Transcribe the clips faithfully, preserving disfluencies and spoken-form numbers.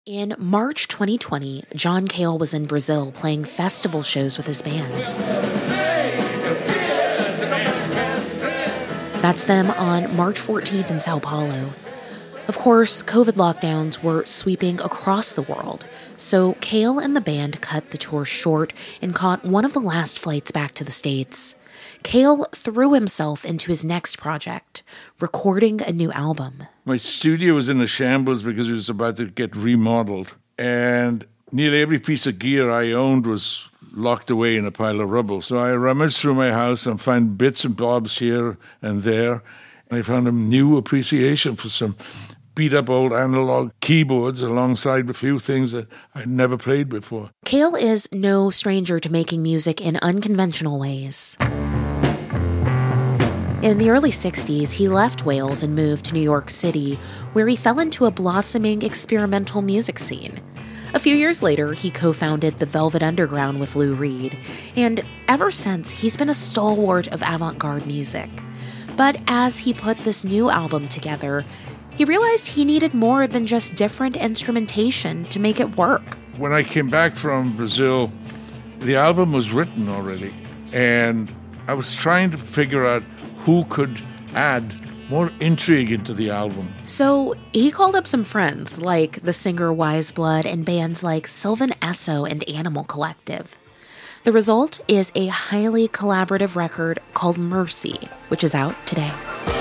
In March twenty twenty, John Cale was in Brazil playing festival shows with his band. That's them on March fourteenth in Sao Paulo. Of course, COVID lockdowns were sweeping across the world, so Cale and the band cut the tour short and caught one of the last flights back to the States. Cale threw himself into his next project, recording a new album. My studio was in a shambles because it was about to get remodeled, and nearly every piece of gear I owned was locked away in a pile of rubble. So I rummaged through my house and found bits and bobs here and there, and I found a new appreciation for some beat-up old analog keyboards alongside a few things that I'd never played before. Cale is no stranger to making music in unconventional ways. In the early sixties, he left Wales and moved to New York City, where he fell into a blossoming experimental music scene. A few years later, he co-founded the Velvet Underground with Lou Reed, and ever since, he's been a stalwart of avant-garde music. But as he put this new album together, he realized he needed more than just different instrumentation to make it work. When I came back from Brazil, the album was written already, and I was trying to figure out who could add more intrigue into the album. So he called up some friends, like the singer Wise Blood and bands like Sylvan Esso and Animal Collective. The result is a highly collaborative record called Mercy, which is out today.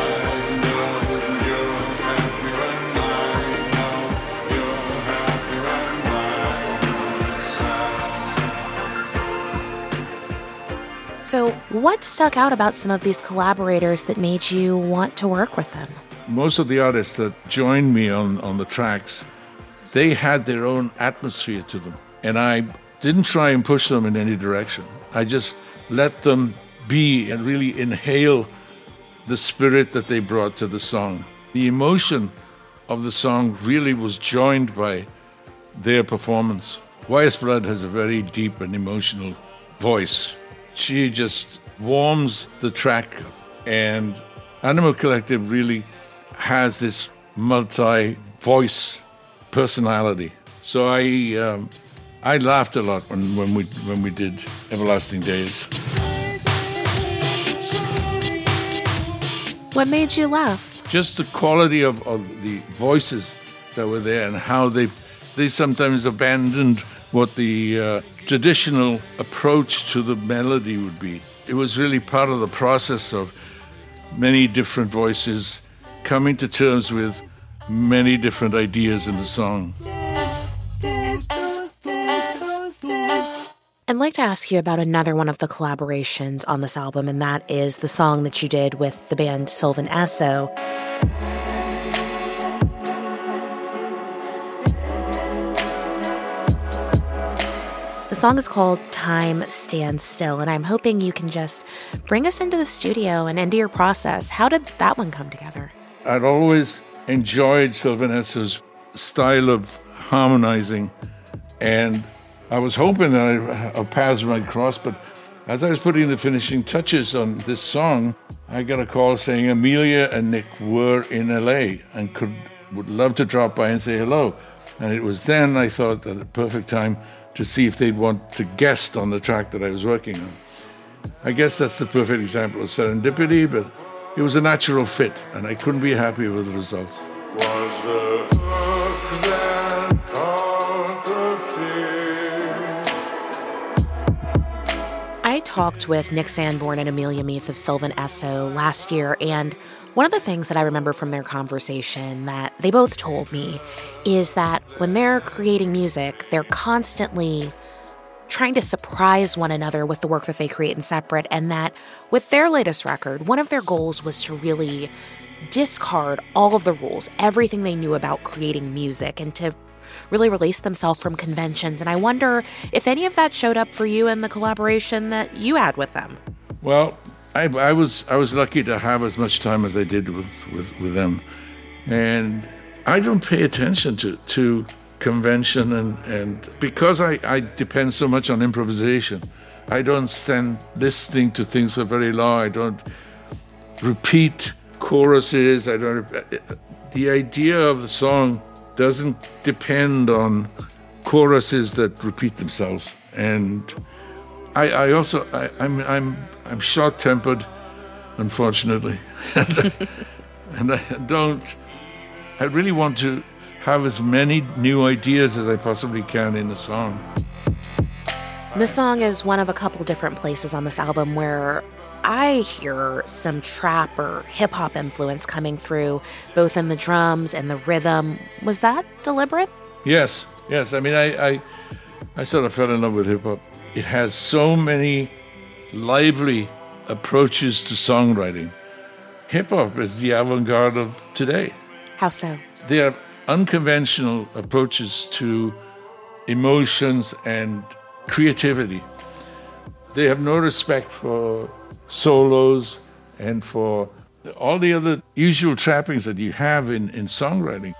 So what stuck out about some of these collaborators that made you want to work with them? Most of the artists that joined me on, on the tracks, they had their own atmosphere to them. And I didn't try and push them in any direction. I just let them be and really inhale the spirit that they brought to the song. The emotion of the song really was joined by their performance. Wise Blood has a very deep and emotional voice. She just warms the track, and Animal Collective really has this multi-voice personality. So I um, I laughed a lot when, when we when we did Everlasting Days. What made you laugh? Just the quality of, of the voices that were there, and how they they sometimes abandoned what the uh, traditional approach to the melody would be. It was really part of the process of many different voices coming to terms with many different ideas in the song. I'd like to ask you about another one of the collaborations on this album, and that is the song that you did with the band Sylvan Esso. The song is called Time Stands Still, and I'm hoping you can just bring us into the studio and into your process. How did that one come together? I'd always enjoyed Sylvan Esso's style of harmonizing, and I was hoping that I, our paths might cross, but as I was putting the finishing touches on this song, I got a call saying Amelia and Nick were in L A and could would love to drop by and say hello. And it was then I thought that a perfect time to see if they'd want to guest on the track that I was working on. I guess that's the perfect example of serendipity, but it was a natural fit, and I couldn't be happier with the results. Was the hook that caught the fish? I talked with Nick Sanborn and Amelia Meath of Sylvan Esso last year, and one of the things that I remember from their conversation that they both told me is that when they're creating music, they're constantly trying to surprise one another with the work that they create in separate, and that with their latest record, one of their goals was to really discard all of the rules, everything they knew about creating music, and to really release themselves from conventions. And I wonder if any of that showed up for you in the collaboration that you had with them. Well, I, I was I was lucky to have as much time as I did with, with, with them. And I don't pay attention to, to convention, and, and because I, I depend so much on improvisation, I don't stand listening to things for very long. I don't repeat choruses. I don't. The idea of the song doesn't depend on choruses that repeat themselves. And I, I also, I, I'm, I'm, I'm short-tempered, unfortunately, and, and I don't. I really want to have as many new ideas as I possibly can in the song. This song is one of a couple different places on this album where I hear some trap or hip-hop influence coming through, both in the drums and the rhythm. Was that deliberate? Yes, yes. I mean, I, I, I sort of fell in love with hip-hop. It has so many lively approaches to songwriting. Hip-hop is the avant-garde of today. How so? They are unconventional approaches to emotions and creativity. They have no respect for solos and for all the other usual trappings that you have in, in songwriting.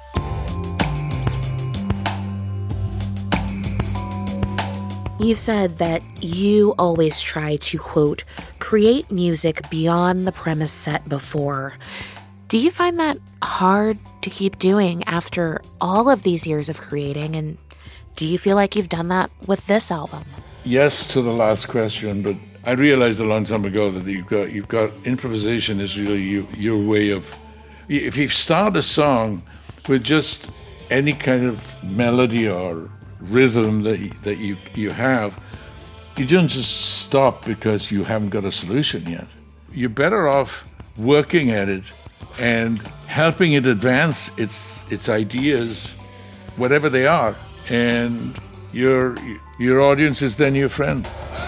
You've said that you always try to, quote, create music beyond the premise set before. Do you find that hard to keep doing after all of these years of creating? And do you feel like you've done that with this album? Yes to the last question, but I realized a long time ago that you've got you've got improvisation is really you, your way of. If you start a song with just any kind of melody or rhythm that you, that you you have, you don't just stop because you haven't got a solution yet. You're better off working at it and helping it advance its its ideas, whatever they are, and your your audience is then your friend.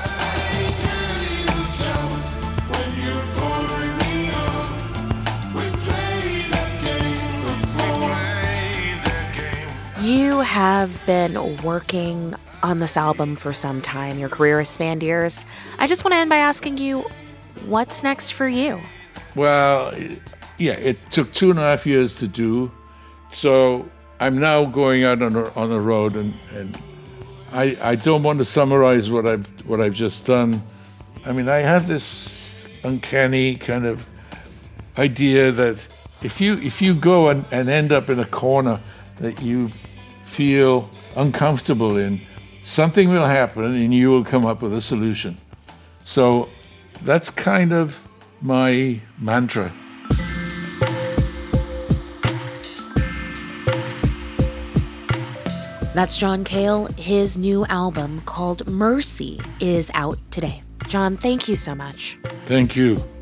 You have been working on this album for some time. Your career has spanned years. I just want to end by asking you, what's next for you? Well, yeah, it took two and a half years to do. So I'm now going out on the, on the road, and, and I I don't want to summarize what I've what I've just done. I mean, I have this uncanny kind of idea that if you if you go and, and end up in a corner that you feel uncomfortable in, something will happen and you will come up with a solution. So that's kind of my mantra. That's John Cale. His new album called Mercy is out today. John, thank you so much. Thank you.